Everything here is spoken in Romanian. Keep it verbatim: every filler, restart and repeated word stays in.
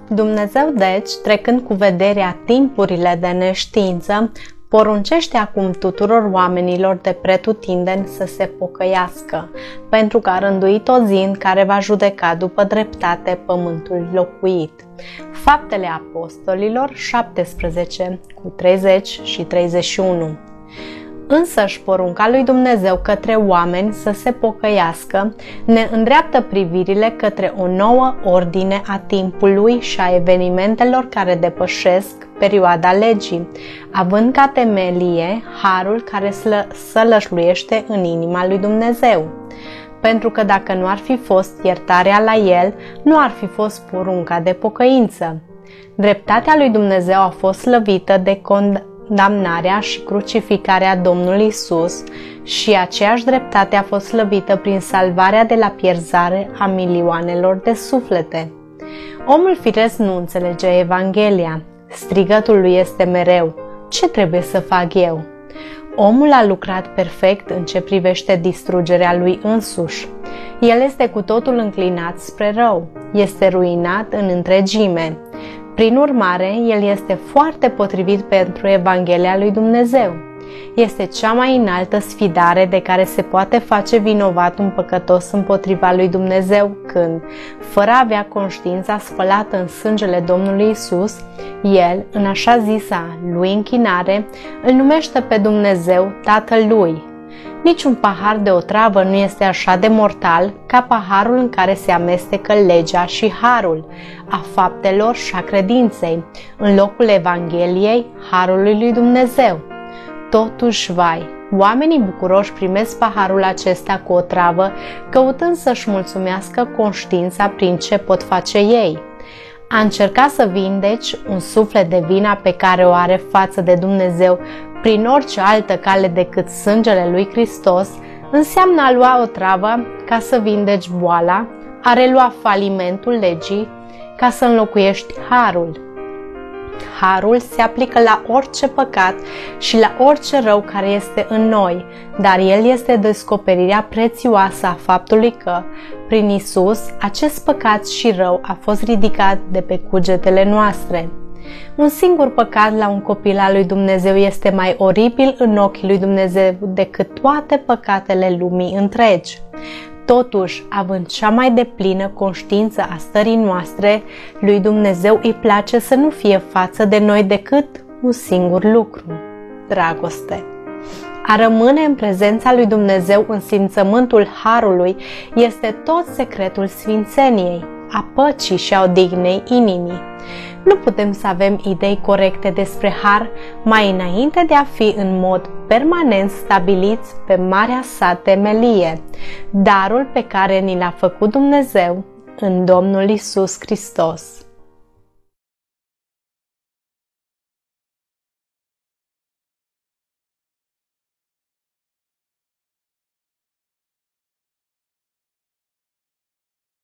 Dumnezeu, deci, trecând cu vederea timpurile de neștiință, poruncește acum tuturor oamenilor de pretutindeni să se pocăiască, pentru că a rânduit o zi în care va judeca după dreptate pământul locuit. Faptele Apostolilor șaptesprezece, cu treizeci și treizeci și unu. Însăși porunca lui Dumnezeu către oameni să se pocăiască ne îndreaptă privirile către o nouă ordine a timpului și a evenimentelor care depășesc perioada legii, având ca temelie harul care sălășluiește în inima lui Dumnezeu. Pentru că dacă nu ar fi fost iertarea la el, nu ar fi fost porunca de pocăință. Dreptatea lui Dumnezeu a fost slăvită de condamnare. Damnarea și crucificarea Domnului Isus și aceeași dreptate a fost slăvită prin salvarea de la pierzare a milioanelor de suflete. Omul firesc nu înțelege Evanghelia. Strigătul lui este mereu: ce trebuie să fac eu? Omul a lucrat perfect în ce privește distrugerea lui însuși. El este cu totul înclinat spre rău. Este ruinat în întregime. Prin urmare, el este foarte potrivit pentru Evanghelia lui Dumnezeu. Este cea mai înaltă sfidare de care se poate face vinovat un păcătos împotriva lui Dumnezeu când, fără a avea conștiința spălată în sângele Domnului Isus, el, în așa zisa lui închinare, îl numește pe Dumnezeu Tatăl lui. Niciun pahar de otravă nu este așa de mortal ca paharul în care se amestecă legea și harul, a faptelor și a credinței, în locul Evangheliei, harului lui Dumnezeu. Totuși, vai, oamenii bucuroși primesc paharul acesta cu otravă, căutând să-și mulțumească conștiința prin ce pot face ei. A încerca să vindeci un suflet de vina pe care o are față de Dumnezeu prin orice altă cale decât sângele lui Hristos înseamnă a lua o travă ca să vindeci boala, a relua falimentul legii ca să înlocuiești harul. Harul se aplică la orice păcat și la orice rău care este în noi, dar el este descoperirea prețioasă a faptului că, prin Isus, acest păcat și rău a fost ridicat de pe cugetele noastre. Un singur păcat la un copil al lui Dumnezeu este mai oribil în ochii lui Dumnezeu decât toate păcatele lumii întregi. Totuși, având cea mai deplină conștiință a stării noastre, lui Dumnezeu îi place să nu fie față de noi decât un singur lucru: dragoste. A rămâne în prezența lui Dumnezeu în simțământul harului este tot secretul sfințeniei, a păcii și a odihnei inimii. Nu putem să avem idei corecte despre har mai înainte de a fi în mod permanent stabiliți pe marea sa temelie, darul pe care ni l-a făcut Dumnezeu în Domnul Isus Hristos.